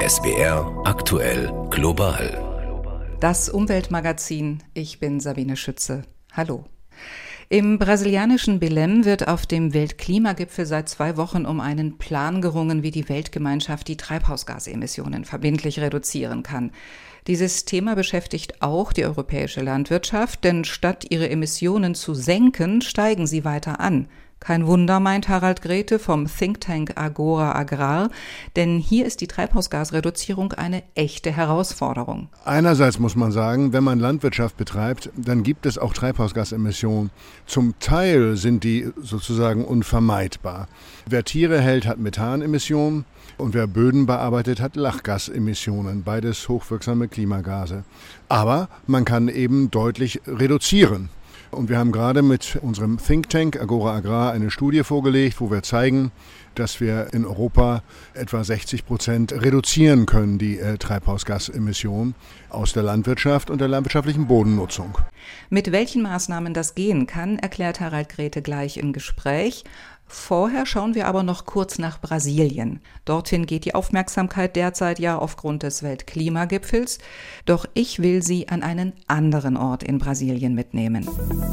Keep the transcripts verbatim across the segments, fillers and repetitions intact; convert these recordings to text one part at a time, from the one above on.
S B R aktuell global. Das Umweltmagazin. Ich bin Sabine Schütze. Hallo. Im brasilianischen Belém wird auf dem Weltklimagipfel seit zwei Wochen um einen Plan gerungen, wie die Weltgemeinschaft die Treibhausgasemissionen verbindlich reduzieren kann. Dieses Thema beschäftigt auch die europäische Landwirtschaft, denn statt ihre Emissionen zu senken, steigen sie weiter an. Kein Wunder, meint Harald Grete vom Think Tank Agora Agrar, denn hier ist die Treibhausgasreduzierung eine echte Herausforderung. Einerseits muss man sagen, wenn man Landwirtschaft betreibt, dann gibt es auch Treibhausgasemissionen. Zum Teil sind die sozusagen unvermeidbar. Wer Tiere hält, hat Methanemissionen und wer Böden bearbeitet, hat Lachgasemissionen, beides hochwirksame Klimagase. Aber man kann eben deutlich reduzieren. Und wir haben gerade mit unserem Think Tank Agora Agrar eine Studie vorgelegt, wo wir zeigen, dass wir in Europa etwa sechzig Prozent reduzieren können, die äh, Treibhausgasemissionen aus der Landwirtschaft und der landwirtschaftlichen Bodennutzung. Mit welchen Maßnahmen das gehen kann, erklärt Harald Grete gleich im Gespräch. Vorher schauen wir aber noch kurz nach Brasilien. Dorthin geht die Aufmerksamkeit derzeit ja aufgrund des Weltklimagipfels. Doch ich will Sie an einen anderen Ort in Brasilien mitnehmen.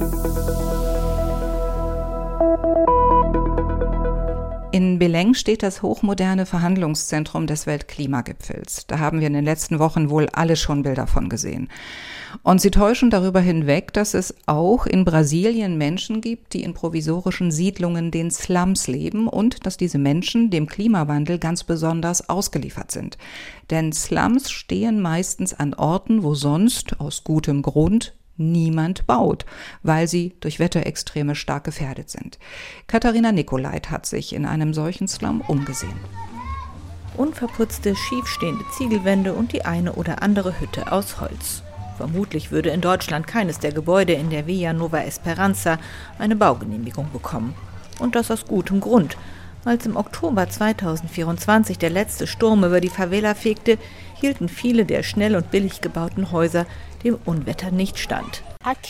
In Belém steht das hochmoderne Verhandlungszentrum des Weltklimagipfels. Da haben wir in den letzten Wochen wohl alle schon Bilder von gesehen. Und sie täuschen darüber hinweg, dass es auch in Brasilien Menschen gibt, die in provisorischen Siedlungen, den Slums, leben und dass diese Menschen dem Klimawandel ganz besonders ausgeliefert sind. Denn Slums stehen meistens an Orten, wo sonst aus gutem Grund niemand baut, weil sie durch Wetterextreme stark gefährdet sind. Katharina Nicolait hat sich in einem solchen Slum umgesehen. Unverputzte, schiefstehende Ziegelwände und die eine oder andere Hütte aus Holz. Vermutlich würde in Deutschland keines der Gebäude in der Via Nova Esperança eine Baugenehmigung bekommen. Und das aus gutem Grund. Als im Oktober zweitausendvierundzwanzig der letzte Sturm über die Favela fegte, hielten viele der schnell und billig gebauten Häuser dem Unwetter nicht stand.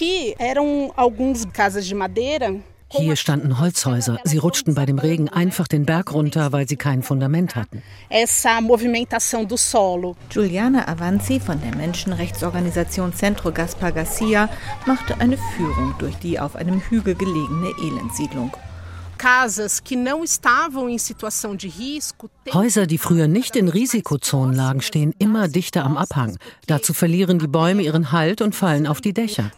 Hier standen Holzhäuser. Sie rutschten bei dem Regen einfach den Berg runter, weil sie kein Fundament hatten. Juliana Avanzi von der Menschenrechtsorganisation Centro Gaspar Garcia machte eine Führung durch die auf einem Hügel gelegene Elendssiedlung. Häuser, die früher nicht in Risikozonen lagen, stehen immer dichter am Abhang. Dazu verlieren die Bäume ihren Halt und fallen auf die Dächer.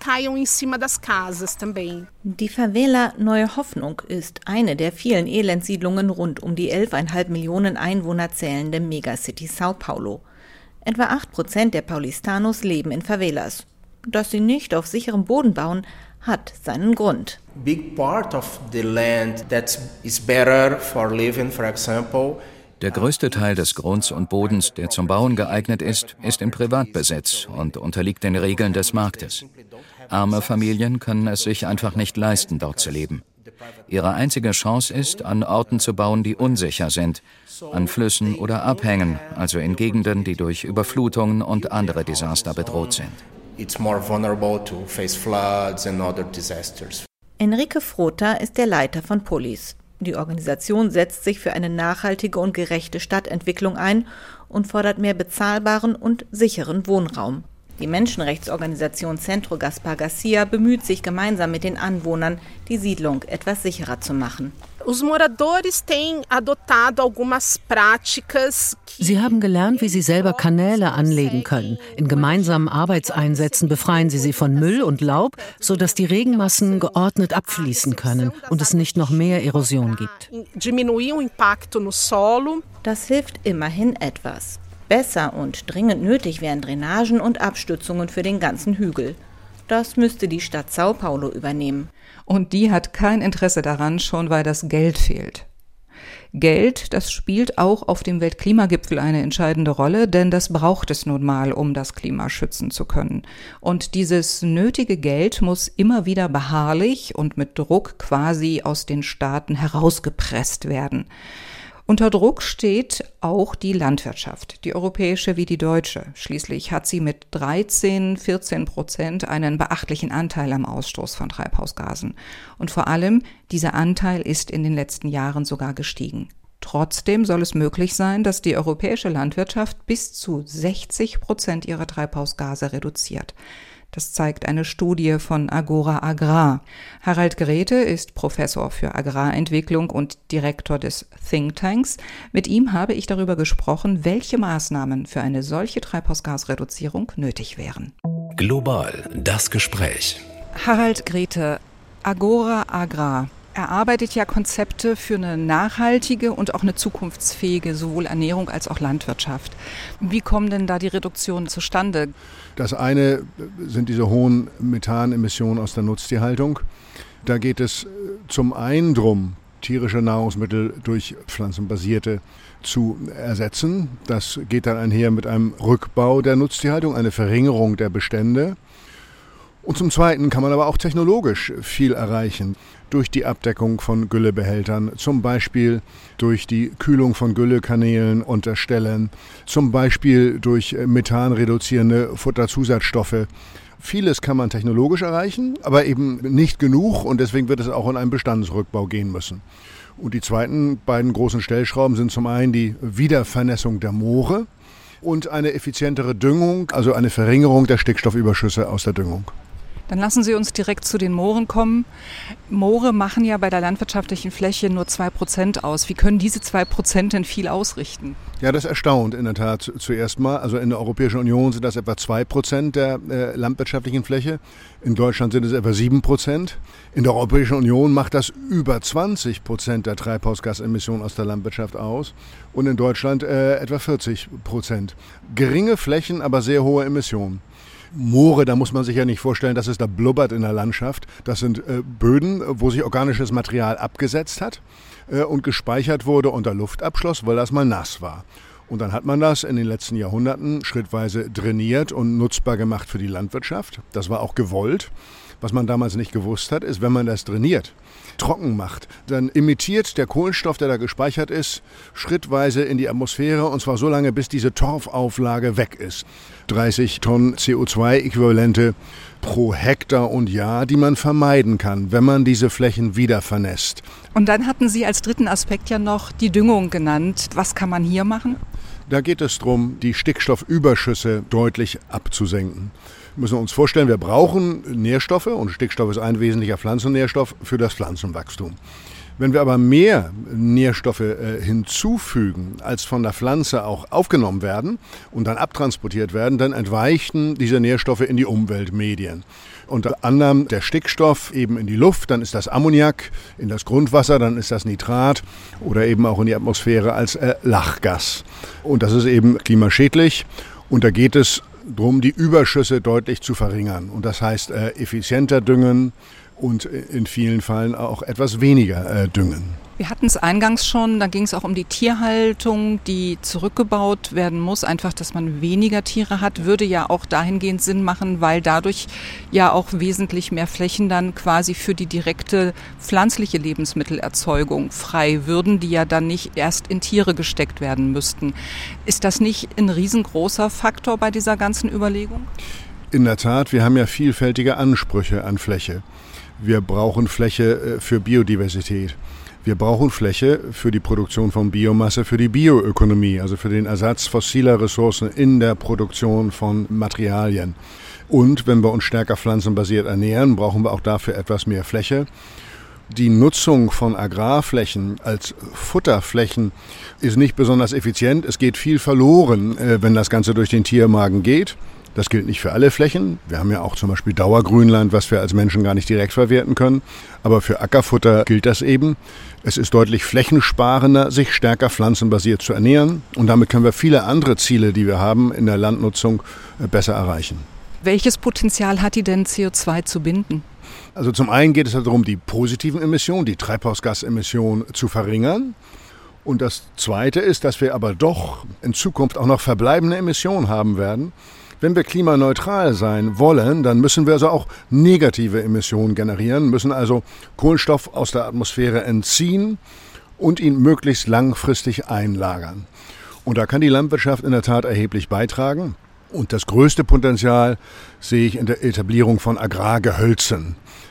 Die Favela Neue Hoffnung ist eine der vielen Elendssiedlungen rund um die elf Komma fünf Millionen Einwohner zählende Megacity São Paulo. Etwa acht Prozent der Paulistanos leben in Favelas. Dass sie nicht auf sicherem Boden bauen, hat seinen Grund. Big part of the land that is better for living, for example. Der größte Teil des Grunds und Bodens, der zum Bauen geeignet ist, ist in Privatbesitz und unterliegt den Regeln des Marktes. Arme Familien können es sich einfach nicht leisten, dort zu leben. Ihre einzige Chance ist, an Orten zu bauen, die unsicher sind, an Flüssen oder Abhängen, also in Gegenden, die durch Überflutungen und andere Desaster bedroht sind. It's more vulnerable to face floods and other disasters. Enrique Frota ist der Leiter von Polis. Die Organisation setzt sich für eine nachhaltige und gerechte Stadtentwicklung ein und fordert mehr bezahlbaren und sicheren Wohnraum. Die Menschenrechtsorganisation Centro Gaspar Garcia bemüht sich gemeinsam mit den Anwohnern, die Siedlung etwas sicherer zu machen. Sie haben gelernt, wie sie selber Kanäle anlegen können. In gemeinsamen Arbeitseinsätzen befreien sie sie von Müll und Laub, sodass die Regenmassen geordnet abfließen können und es nicht noch mehr Erosion gibt. Das hilft immerhin etwas. Besser und dringend nötig wären Drainagen und Abstützungen für den ganzen Hügel. Das müsste die Stadt São Paulo übernehmen. Und die hat kein Interesse daran, schon weil das Geld fehlt. Geld, das spielt auch auf dem Weltklimagipfel eine entscheidende Rolle, denn das braucht es nun mal, um das Klima schützen zu können. Und dieses nötige Geld muss immer wieder beharrlich und mit Druck quasi aus den Staaten herausgepresst werden. Unter Druck steht auch die Landwirtschaft, die europäische wie die deutsche. Schließlich hat sie mit dreizehn, vierzehn Prozent einen beachtlichen Anteil am Ausstoß von Treibhausgasen. Und vor allem, dieser Anteil ist in den letzten Jahren sogar gestiegen. Trotzdem soll es möglich sein, dass die europäische Landwirtschaft bis zu sechzig Prozent ihrer Treibhausgase reduziert. Das zeigt eine Studie von Agora Agrar. Harald Grete ist Professor für Agrarentwicklung und Direktor des Thinktanks. Mit ihm habe ich darüber gesprochen, welche Maßnahmen für eine solche Treibhausgasreduzierung nötig wären. Global, das Gespräch. Harald Grete, Agora Agrar erarbeitet ja Konzepte für eine nachhaltige und auch eine zukunftsfähige sowohl Ernährung als auch Landwirtschaft. Wie kommen denn da die Reduktionen zustande? Das eine sind diese hohen Methanemissionen aus der Nutztierhaltung. Da geht es zum einen darum, tierische Nahrungsmittel durch pflanzenbasierte zu ersetzen. Das geht dann einher mit einem Rückbau der Nutztierhaltung, eine Verringerung der Bestände. Und zum Zweiten kann man aber auch technologisch viel erreichen. Durch die Abdeckung von Güllebehältern, zum Beispiel durch die Kühlung von Güllekanälen unter Ställen, zum Beispiel durch methanreduzierende Futterzusatzstoffe. Vieles kann man technologisch erreichen, aber eben nicht genug und deswegen wird es auch in einen Bestandsrückbau gehen müssen. Und die zweiten beiden großen Stellschrauben sind zum einen die Wiedervernässung der Moore und eine effizientere Düngung, also eine Verringerung der Stickstoffüberschüsse aus der Düngung. Dann lassen Sie uns direkt zu den Mooren kommen. Moore machen ja bei der landwirtschaftlichen Fläche nur zwei Prozent aus. Wie können diese zwei Prozent denn viel ausrichten? Ja, das erstaunt in der Tat zuerst mal. Also in der Europäischen Union sind das etwa zwei Prozent der äh, landwirtschaftlichen Fläche. In Deutschland sind es etwa sieben Prozent. In der Europäischen Union macht das über zwanzig Prozent der Treibhausgasemissionen aus der Landwirtschaft aus. Und in Deutschland äh, etwa vierzig Prozent. Geringe Flächen, aber sehr hohe Emissionen. Moore, da muss man sich ja nicht vorstellen, dass es da blubbert in der Landschaft. Das sind äh, Böden, wo sich organisches Material abgesetzt hat äh, und gespeichert wurde unter Luftabschluss, weil das mal nass war. Und dann hat man das in den letzten Jahrhunderten schrittweise drainiert und nutzbar gemacht für die Landwirtschaft. Das war auch gewollt. Was man damals nicht gewusst hat, ist, wenn man das drainiert, trocken macht, dann emittiert der Kohlenstoff, der da gespeichert ist, schrittweise in die Atmosphäre und zwar so lange, bis diese Torfauflage weg ist. dreißig Tonnen C O zwei Äquivalente pro Hektar und Jahr, die man vermeiden kann, wenn man diese Flächen wieder vernässt. Und dann hatten Sie als dritten Aspekt ja noch die Düngung genannt. Was kann man hier machen? Da geht es darum, die Stickstoffüberschüsse deutlich abzusenken. Wir müssen uns vorstellen, wir brauchen Nährstoffe und Stickstoff ist ein wesentlicher Pflanzennährstoff für das Pflanzenwachstum. Wenn wir aber mehr Nährstoffe äh, hinzufügen, als von der Pflanze auch aufgenommen werden und dann abtransportiert werden, dann entweichen diese Nährstoffe in die Umweltmedien. Unter anderem der Stickstoff eben in die Luft, dann ist das Ammoniak, in das Grundwasser, dann ist das Nitrat oder eben auch in die Atmosphäre als äh, Lachgas. Und das ist eben klimaschädlich und da geht es darum, die Überschüsse deutlich zu verringern. Und das heißt äh, effizienter düngen und in vielen Fällen auch etwas weniger äh, düngen. Wir hatten es eingangs schon, da ging es auch um die Tierhaltung, die zurückgebaut werden muss. Einfach, dass man weniger Tiere hat, würde ja auch dahingehend Sinn machen, weil dadurch ja auch wesentlich mehr Flächen dann quasi für die direkte pflanzliche Lebensmittelerzeugung frei würden, die ja dann nicht erst in Tiere gesteckt werden müssten. Ist das nicht ein riesengroßer Faktor bei dieser ganzen Überlegung? In der Tat, wir haben ja vielfältige Ansprüche an Fläche. Wir brauchen Fläche für Biodiversität. Wir brauchen Fläche für die Produktion von Biomasse, für die Bioökonomie, also für den Ersatz fossiler Ressourcen in der Produktion von Materialien. Und wenn wir uns stärker pflanzenbasiert ernähren, brauchen wir auch dafür etwas mehr Fläche. Die Nutzung von Agrarflächen als Futterflächen ist nicht besonders effizient. Es geht viel verloren, wenn das Ganze durch den Tiermagen geht. Das gilt nicht für alle Flächen. Wir haben ja auch zum Beispiel Dauergrünland, was wir als Menschen gar nicht direkt verwerten können. Aber für Ackerfutter gilt das eben. Es ist deutlich flächensparender, sich stärker pflanzenbasiert zu ernähren. Und damit können wir viele andere Ziele, die wir haben in der Landnutzung, besser erreichen. Welches Potenzial hat die denn, C O zwei zu binden? Also zum einen geht es darum, die positiven Emissionen, die Treibhausgasemissionen zu verringern. Und das Zweite ist, dass wir aber doch in Zukunft auch noch verbleibende Emissionen haben werden. Wenn wir klimaneutral sein wollen, dann müssen wir also auch negative Emissionen generieren, müssen also Kohlenstoff aus der Atmosphäre entziehen und ihn möglichst langfristig einlagern. Und da kann die Landwirtschaft in der Tat erheblich beitragen. Und das größte Potenzial sehe ich in der Etablierung von Agrargehölzen.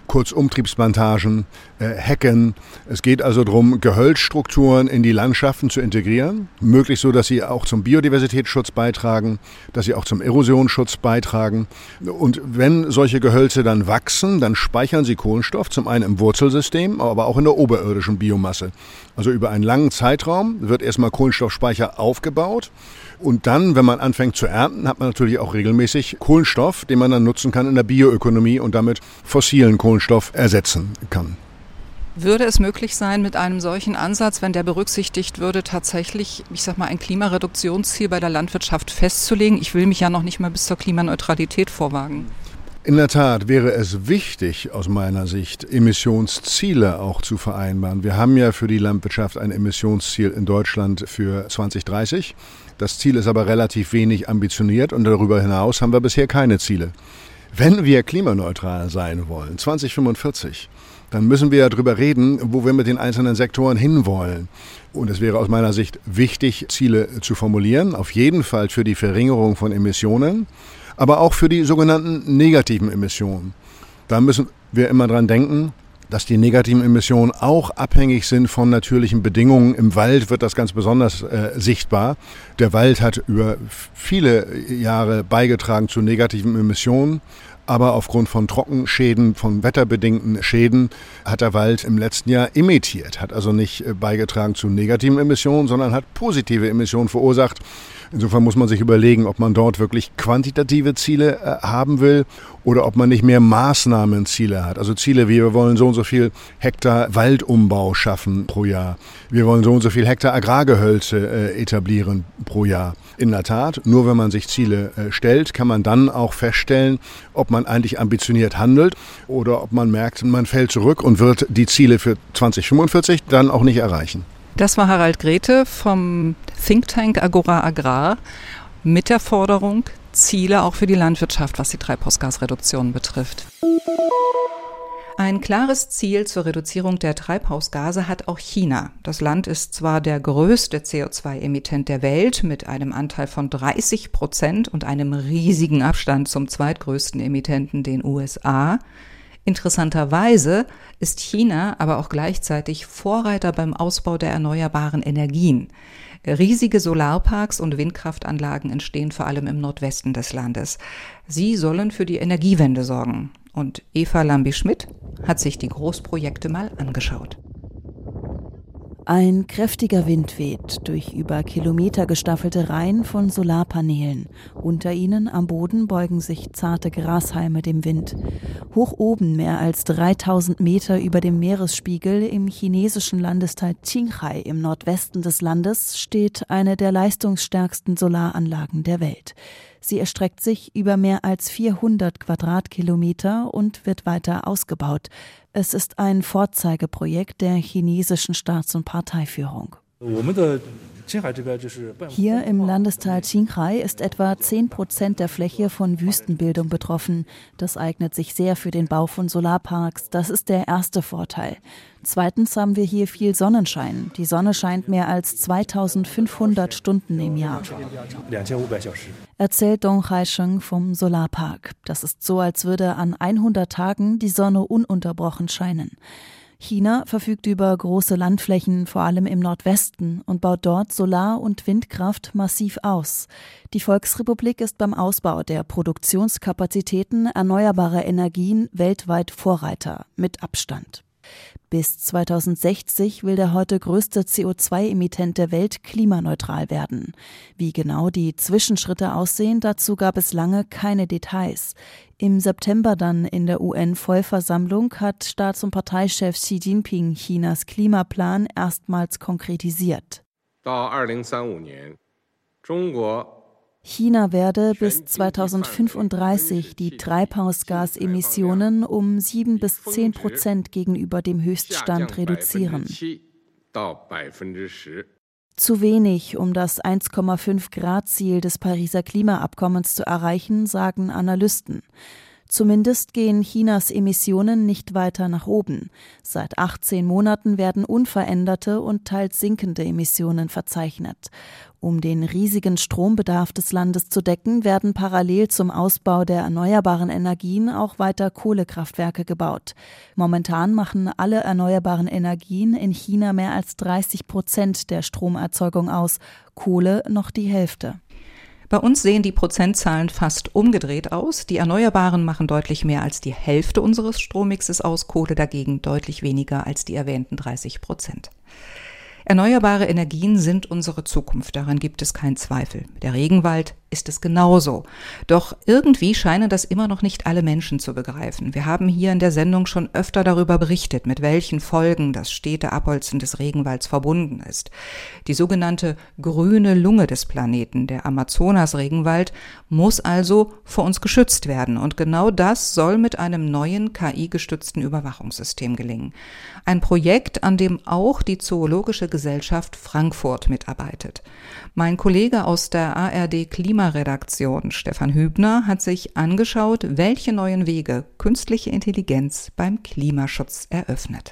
kurz Umtriebsplantagen, äh, Hecken. Es geht also darum, Gehölzstrukturen in die Landschaften zu integrieren, möglichst so, dass sie auch zum Biodiversitätsschutz beitragen, dass sie auch zum Erosionsschutz beitragen. Und wenn solche Gehölze dann wachsen, dann speichern sie Kohlenstoff, zum einen im Wurzelsystem, aber auch in der oberirdischen Biomasse. Also über einen langen Zeitraum wird erstmal Kohlenstoffspeicher aufgebaut. Und dann, wenn man anfängt zu ernten, hat man natürlich auch regelmäßig Kohlenstoff, den man dann nutzen kann in der Bioökonomie und damit fossilen Kohlenstoff ersetzen kann. Würde es möglich sein, mit einem solchen Ansatz, wenn der berücksichtigt würde, tatsächlich, ich sag mal, ein Klimareduktionsziel bei der Landwirtschaft festzulegen? Ich will mich ja noch nicht mal bis zur Klimaneutralität vorwagen. In der Tat wäre es wichtig, aus meiner Sicht, Emissionsziele auch zu vereinbaren. Wir haben ja für die Landwirtschaft ein Emissionsziel in Deutschland für zwanzig dreißig. Das Ziel ist aber relativ wenig ambitioniert und darüber hinaus haben wir bisher keine Ziele. Wenn wir klimaneutral sein wollen, zwanzig fünfundvierzig, dann müssen wir ja darüber reden, wo wir mit den einzelnen Sektoren hinwollen. Und es wäre aus meiner Sicht wichtig, Ziele zu formulieren, auf jeden Fall für die Verringerung von Emissionen, aber auch für die sogenannten negativen Emissionen. Da müssen wir immer dran denken, dass die negativen Emissionen auch abhängig sind von natürlichen Bedingungen. Im Wald wird das ganz besonders äh, sichtbar. Der Wald hat über viele Jahre beigetragen zu negativen Emissionen. Aber aufgrund von Trockenschäden, von wetterbedingten Schäden hat der Wald im letzten Jahr emittiert. Hat also nicht beigetragen zu negativen Emissionen, sondern hat positive Emissionen verursacht. Insofern muss man sich überlegen, ob man dort wirklich quantitative Ziele äh, haben will oder ob man nicht mehr Maßnahmenziele hat. Also Ziele wie, wir wollen so und so viel Hektar Waldumbau schaffen pro Jahr. Wir wollen so und so viel Hektar Agrargehölze äh, etablieren pro Jahr. In der Tat, nur wenn man sich Ziele äh, stellt, kann man dann auch feststellen, ob man eigentlich ambitioniert handelt oder ob man merkt, man fällt zurück und wird die Ziele für zwanzig fünfundvierzig dann auch nicht erreichen. Das war Harald Grete vom Think Tank Agora Agrar mit der Forderung, Ziele auch für die Landwirtschaft, was die Treibhausgasreduktion betrifft. Ein klares Ziel zur Reduzierung der Treibhausgase hat auch China. Das Land ist zwar der größte C O zwei Emittent der Welt mit einem Anteil von dreißig Prozent und einem riesigen Abstand zum zweitgrößten Emittenten, den U S A. Interessanterweise ist China aber auch gleichzeitig Vorreiter beim Ausbau der erneuerbaren Energien. Riesige Solarparks und Windkraftanlagen entstehen vor allem im Nordwesten des Landes. Sie sollen für die Energiewende sorgen. Und Eva Lambi-Schmidt hat sich die Großprojekte mal angeschaut. Ein kräftiger Wind weht durch über Kilometer gestaffelte Reihen von Solarpanelen. Unter ihnen am Boden beugen sich zarte Grashalme dem Wind. Hoch oben, mehr als dreitausend Meter über dem Meeresspiegel im chinesischen Landesteil Qinghai im Nordwesten des Landes, steht eine der leistungsstärksten Solaranlagen der Welt. Sie erstreckt sich über mehr als vierhundert Quadratkilometer und wird weiter ausgebaut. Es ist ein Vorzeigeprojekt der chinesischen Staats- und Parteiführung. Hier im Landesteil Qinghai ist etwa zehn Prozent der Fläche von Wüstenbildung betroffen. Das eignet sich sehr für den Bau von Solarparks. Das ist der erste Vorteil. Zweitens haben wir hier viel Sonnenschein. Die Sonne scheint mehr als zweitausendfünfhundert Stunden im Jahr. Erzählt Dong Haisheng vom Solarpark. Das ist so, als würde an hundert Tagen die Sonne ununterbrochen scheinen. China verfügt über große Landflächen, vor allem im Nordwesten, und baut dort Solar- und Windkraft massiv aus. Die Volksrepublik ist beim Ausbau der Produktionskapazitäten erneuerbarer Energien weltweit Vorreiter, mit Abstand. Bis zweitausendsechzig will der heute größte C O zwei Emittent der Welt klimaneutral werden. Wie genau die Zwischenschritte aussehen, dazu gab es lange keine Details. Im September dann in der U N-Vollversammlung hat Staats- und Parteichef Xi Jinping Chinas Klimaplan erstmals konkretisiert. China werde bis zweitausendfünfunddreißig die Treibhausgasemissionen um sieben bis zehn Prozent gegenüber dem Höchststand reduzieren. Zu wenig, um das eins Komma fünf Grad Ziel des Pariser Klimaabkommens zu erreichen, sagen Analysten. Zumindest gehen Chinas Emissionen nicht weiter nach oben. Seit achtzehn Monaten werden unveränderte und teils sinkende Emissionen verzeichnet. Um den riesigen Strombedarf des Landes zu decken, werden parallel zum Ausbau der erneuerbaren Energien auch weiter Kohlekraftwerke gebaut. Momentan machen alle erneuerbaren Energien in China mehr als dreißig Prozent der Stromerzeugung aus, Kohle noch die Hälfte. Bei uns sehen die Prozentzahlen fast umgedreht aus. Die Erneuerbaren machen deutlich mehr als die Hälfte unseres Strommixes aus, Kohle dagegen deutlich weniger als die erwähnten dreißig Prozent. Erneuerbare Energien sind unsere Zukunft, daran gibt es keinen Zweifel. Der Regenwald ist es genauso. Doch irgendwie scheinen das immer noch nicht alle Menschen zu begreifen. Wir haben hier in der Sendung schon öfter darüber berichtet, mit welchen Folgen das stete Abholzen des Regenwalds verbunden ist. Die sogenannte grüne Lunge des Planeten, der Amazonas-Regenwald, muss also vor uns geschützt werden. Und genau das soll mit einem neuen K I-gestützten Überwachungssystem gelingen. Ein Projekt, an dem auch die Zoologische Gesellschaft Frankfurt mitarbeitet. Mein Kollege aus der A R D Klimaredaktion, Stefan Hübner, hat sich angeschaut, welche neuen Wege künstliche Intelligenz beim Klimaschutz eröffnet.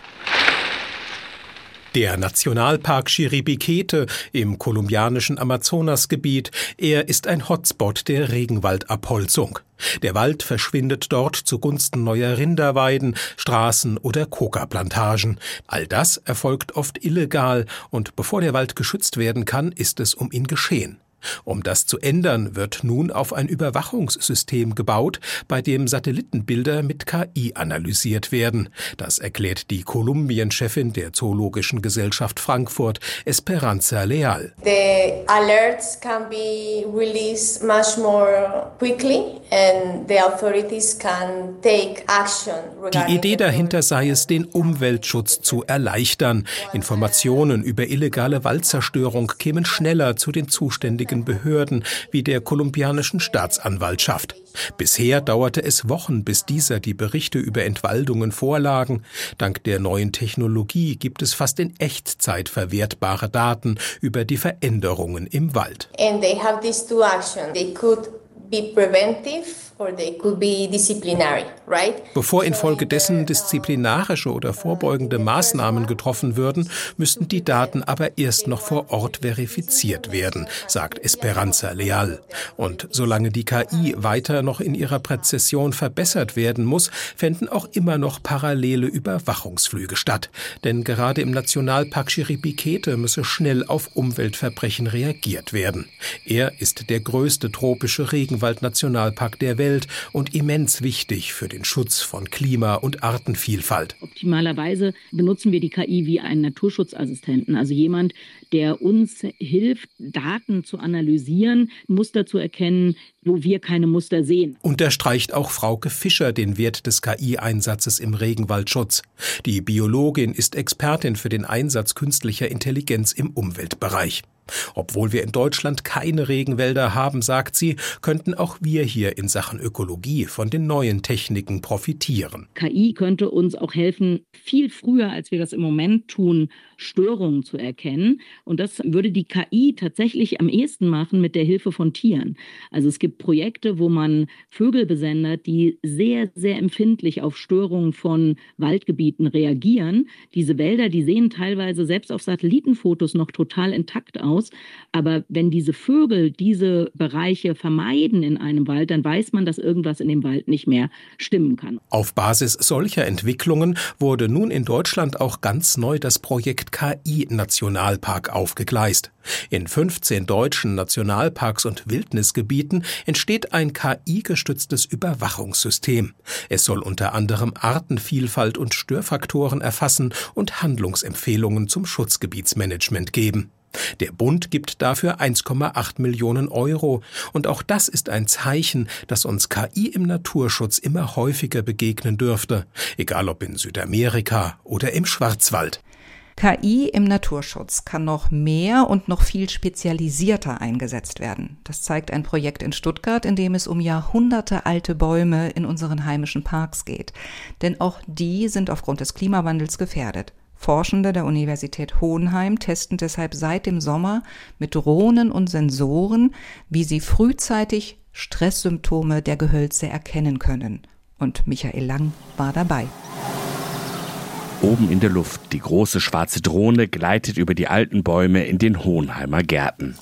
Der Nationalpark Chiribiquete im kolumbianischen Amazonasgebiet, er ist ein Hotspot der Regenwaldabholzung. Der Wald verschwindet dort zugunsten neuer Rinderweiden, Straßen oder Coca-Plantagen. All das erfolgt oft illegal und bevor der Wald geschützt werden kann, ist es um ihn geschehen. Um das zu ändern, wird nun auf ein Überwachungssystem gebaut, bei dem Satellitenbilder mit K I analysiert werden. Das erklärt die Kolumbien-Chefin der Zoologischen Gesellschaft Frankfurt, Esperanza Leal. The alerts can be released much more quickly and the authorities can take action. Die Idee dahinter sei es, den Umweltschutz zu erleichtern. Informationen über illegale Waldzerstörung kämen schneller zu den zuständigen Behörden wie der kolumbianischen Staatsanwaltschaft. Bisher dauerte es Wochen, bis dieser die Berichte über Entwaldungen vorlagen. Dank der neuen Technologie gibt es fast in Echtzeit verwertbare Daten über die Veränderungen im Wald. And they have these two actions. They could be preventive or they could be disciplinary, right? Bevor infolgedessen disziplinarische oder vorbeugende Maßnahmen getroffen würden, müssten die Daten aber erst noch vor Ort verifiziert werden, sagt Esperanza Leal. Und solange die K I weiter noch in ihrer Präzision verbessert werden muss, fänden auch immer noch parallele Überwachungsflüge statt. Denn gerade im Nationalpark Chiribiquete müsse schnell auf Umweltverbrechen reagiert werden. Er ist der größte tropische Regenwald-Nationalpark der Welt und immens wichtig für den Schutz von Klima- und Artenvielfalt. Optimalerweise benutzen wir die K I wie einen Naturschutzassistenten, also jemand, der uns hilft, Daten zu analysieren, Muster zu erkennen, wo wir keine Muster sehen. Unterstreicht auch Frauke Fischer den Wert des K I-Einsatzes im Regenwaldschutz. Die Biologin ist Expertin für den Einsatz künstlicher Intelligenz im Umweltbereich. Obwohl wir in Deutschland keine Regenwälder haben, sagt sie, könnten auch wir hier in Sachen Ökologie von den neuen Techniken profitieren. K I könnte uns auch helfen, viel früher, als wir das im Moment tun, Störungen zu erkennen. Und das würde die K I tatsächlich am ehesten machen mit der Hilfe von Tieren. Also es gibt Projekte, wo man Vögel besendet, die sehr, sehr empfindlich auf Störungen von Waldgebieten reagieren. Diese Wälder, die sehen teilweise selbst auf Satellitenfotos noch total intakt aus. Aber wenn diese Vögel diese Bereiche vermeiden in einem Wald, dann weiß man, dass irgendwas in dem Wald nicht mehr stimmen kann. Auf Basis solcher Entwicklungen wurde nun in Deutschland auch ganz neu das Projekt K I-Nationalpark aufgegleist. In fünfzehn deutschen Nationalparks und Wildnisgebieten entsteht ein K I-gestütztes Überwachungssystem. Es soll unter anderem Artenvielfalt und Störfaktoren erfassen und Handlungsempfehlungen zum Schutzgebietsmanagement geben. Der Bund gibt dafür eins Komma acht Millionen Euro. Und auch das ist ein Zeichen, dass uns K I im Naturschutz immer häufiger begegnen dürfte. Egal ob in Südamerika oder im Schwarzwald. K I im Naturschutz kann noch mehr und noch viel spezialisierter eingesetzt werden. Das zeigt ein Projekt in Stuttgart, in dem es um jahrhundertealte Bäume in unseren heimischen Parks geht. Denn auch die sind aufgrund des Klimawandels gefährdet. Forschende der Universität Hohenheim testen deshalb seit dem Sommer mit Drohnen und Sensoren, wie sie frühzeitig Stresssymptome der Gehölze erkennen können. Und Michael Lang war dabei. Oben in der Luft, die große schwarze Drohne gleitet über die alten Bäume in den Hohenheimer Gärten.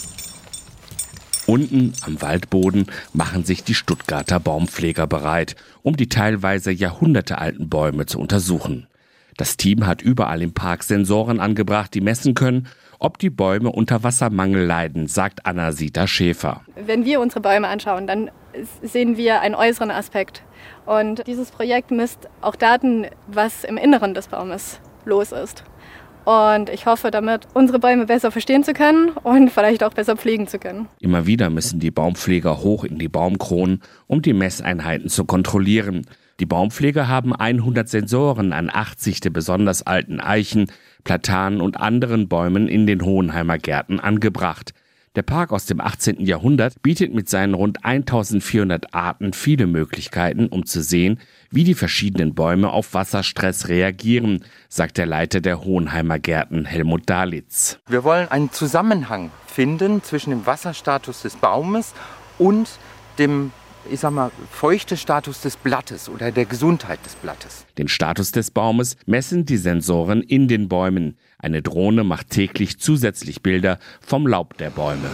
Unten am Waldboden machen sich die Stuttgarter Baumpfleger bereit, um die teilweise jahrhundertealten Bäume zu untersuchen. Das Team hat überall im Park Sensoren angebracht, die messen können, ob die Bäume unter Wassermangel leiden, sagt Anna-Sita Schäfer. Wenn wir unsere Bäume anschauen, dann sehen wir einen äußeren Aspekt. Und dieses Projekt misst auch Daten, was im Inneren des Baumes los ist. Und ich hoffe, damit unsere Bäume besser verstehen zu können und vielleicht auch besser pflegen zu können. Immer wieder müssen die Baumpfleger hoch in die Baumkronen, um die Messeinheiten zu kontrollieren. Die Baumpfleger haben hundert Sensoren an achtzig der besonders alten Eichen, Platanen und anderen Bäumen in den Hohenheimer Gärten angebracht. Der Park aus dem achtzehnten Jahrhundert bietet mit seinen rund eintausendvierhundert Arten viele Möglichkeiten, um zu sehen, wie die verschiedenen Bäume auf Wasserstress reagieren, sagt der Leiter der Hohenheimer Gärten, Helmut Dalitz. Wir wollen einen Zusammenhang finden zwischen dem Wasserstatus des Baumes und dem, ich sag mal, Feuchtestatus des Blattes oder der Gesundheit des Blattes. Den Status des Baumes messen die Sensoren in den Bäumen. Eine Drohne macht täglich zusätzlich Bilder vom Laub der Bäume.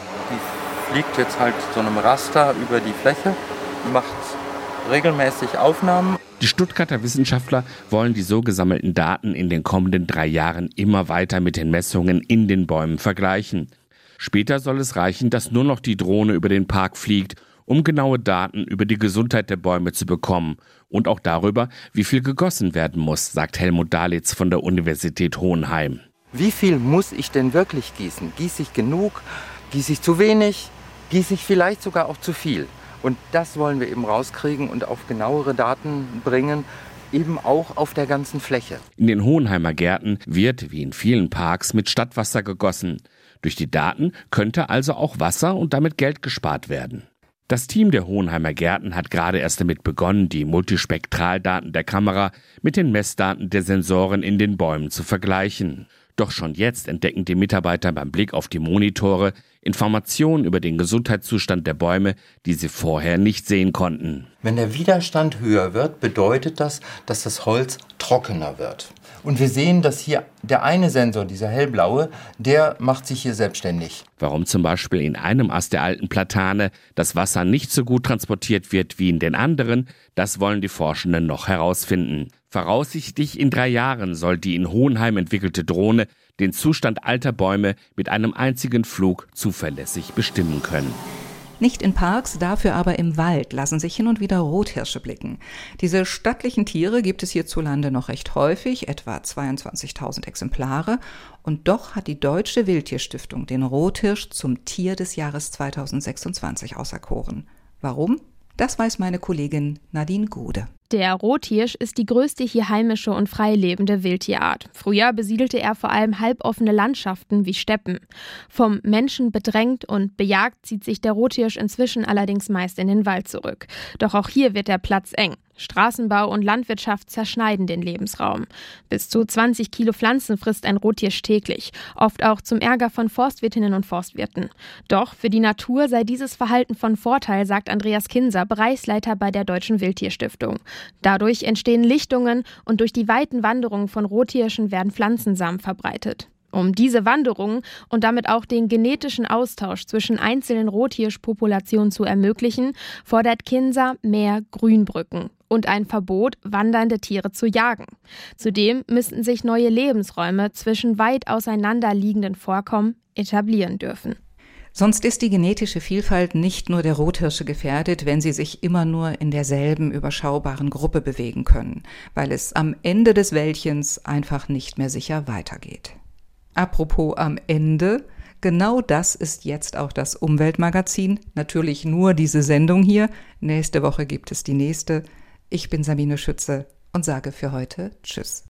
Die fliegt jetzt halt so einem Raster über die Fläche, macht regelmäßig Aufnahmen. Die Stuttgarter Wissenschaftler wollen die so gesammelten Daten in den kommenden drei Jahren immer weiter mit den Messungen in den Bäumen vergleichen. Später soll es reichen, dass nur noch die Drohne über den Park fliegt, um genaue Daten über die Gesundheit der Bäume zu bekommen und auch darüber, wie viel gegossen werden muss, sagt Helmut Dalitz von der Universität Hohenheim. Wie viel muss ich denn wirklich gießen? Gieße ich genug? Gieße ich zu wenig? Gieße ich vielleicht sogar auch zu viel? Und das wollen wir eben rauskriegen und auf genauere Daten bringen, eben auch auf der ganzen Fläche. In den Hohenheimer Gärten wird, wie in vielen Parks, mit Stadtwasser gegossen. Durch die Daten könnte also auch Wasser und damit Geld gespart werden. Das Team der Hohenheimer Gärten hat gerade erst damit begonnen, die Multispektraldaten der Kamera mit den Messdaten der Sensoren in den Bäumen zu vergleichen. Doch schon jetzt entdecken die Mitarbeiter beim Blick auf die Monitore Informationen über den Gesundheitszustand der Bäume, die sie vorher nicht sehen konnten. Wenn der Widerstand höher wird, bedeutet das, dass das Holz trockener wird. Und wir sehen, dass hier der eine Sensor, dieser hellblaue, der macht sich hier selbstständig. Warum zum Beispiel in einem Ast der alten Platane das Wasser nicht so gut transportiert wird wie in den anderen, das wollen die Forschenden noch herausfinden. Voraussichtlich in drei Jahren soll die in Hohenheim entwickelte Drohne den Zustand alter Bäume mit einem einzigen Flug zuverlässig bestimmen können. Nicht in Parks, dafür aber im Wald lassen sich hin und wieder Rothirsche blicken. Diese stattlichen Tiere gibt es hierzulande noch recht häufig, etwa zweiundzwanzigtausend Exemplare. Und doch hat die Deutsche Wildtierstiftung den Rothirsch zum Tier des Jahres zweitausendsechsundzwanzig auserkoren. Warum? Das weiß meine Kollegin Nadine Gude. Der Rothirsch ist die größte hier heimische und freilebende Wildtierart. Früher besiedelte er vor allem halboffene Landschaften wie Steppen. Vom Menschen bedrängt und bejagt zieht sich der Rothirsch inzwischen allerdings meist in den Wald zurück. Doch auch hier wird der Platz eng. Straßenbau und Landwirtschaft zerschneiden den Lebensraum. Bis zu zwanzig Kilo Pflanzen frisst ein Rothirsch täglich, oft auch zum Ärger von Forstwirtinnen und Forstwirten. Doch für die Natur sei dieses Verhalten von Vorteil, sagt Andreas Kinser, Bereichsleiter bei der Deutschen Wildtierstiftung. Dadurch entstehen Lichtungen und durch die weiten Wanderungen von Rothirschen werden Pflanzensamen verbreitet. Um diese Wanderungen und damit auch den genetischen Austausch zwischen einzelnen Rothirschpopulationen zu ermöglichen, fordert Kinser mehr Grünbrücken und ein Verbot, wandernde Tiere zu jagen. Zudem müssten sich neue Lebensräume zwischen weit auseinanderliegenden Vorkommen etablieren dürfen. Sonst ist die genetische Vielfalt nicht nur der Rothirsche gefährdet, wenn sie sich immer nur in derselben überschaubaren Gruppe bewegen können, weil es am Ende des Wäldchens einfach nicht mehr sicher weitergeht. Apropos am Ende, genau das ist jetzt auch das Umweltmagazin. Natürlich nur diese Sendung hier. Nächste Woche gibt es die nächste. Ich bin Sabine Schütze und sage für heute Tschüss.